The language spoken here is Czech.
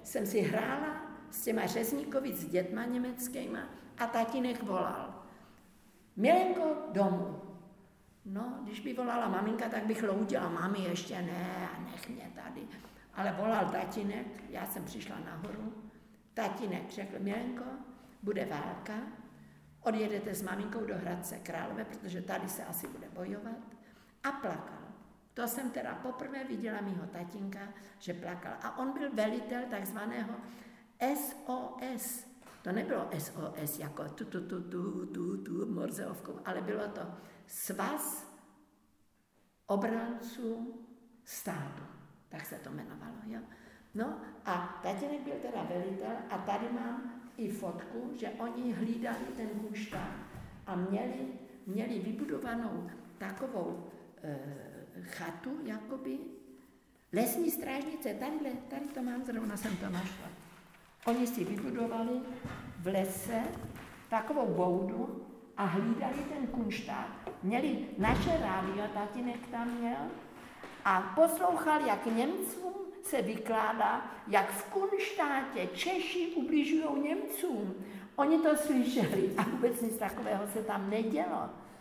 jsem si hrála s těma řezníkovi, s dětma německýma a tatínek volal. Milenko, domů. No, když by volala maminka, tak bych loudila, mami, ještě ne, a nech mě tady. Ale volal tatínek, já jsem přišla nahoru, tatínek řekl, Milenko, bude válka, odjedete s maminkou do Hradce Králové, protože tady se asi bude bojovat. A plakal. To jsem teda poprvé viděla mýho tatínka, že plakal. A on byl velitel takzvaného SOS. To nebylo SOS jako tu Morzeovkou, ale bylo to Svaz obranců státu. Tak se to jmenovalo, jo. No a tatínek byl teda velitel a tady mám i fotku, že oni hlídali ten kunštát a měli vybudovanou takovou chatu, jakoby lesní strážnice, tady to mám, zrovna jsem to našla. Oni si vybudovali v lese takovou boudu a hlídali ten kunštát. Měli naše rádio, tatínek tam měl, a poslouchal, jak Němcům se vykládá, jak v kunštátě Češi ubližují Němcům. Oni to slyšeli a vůbec nic takového se tam nedělo.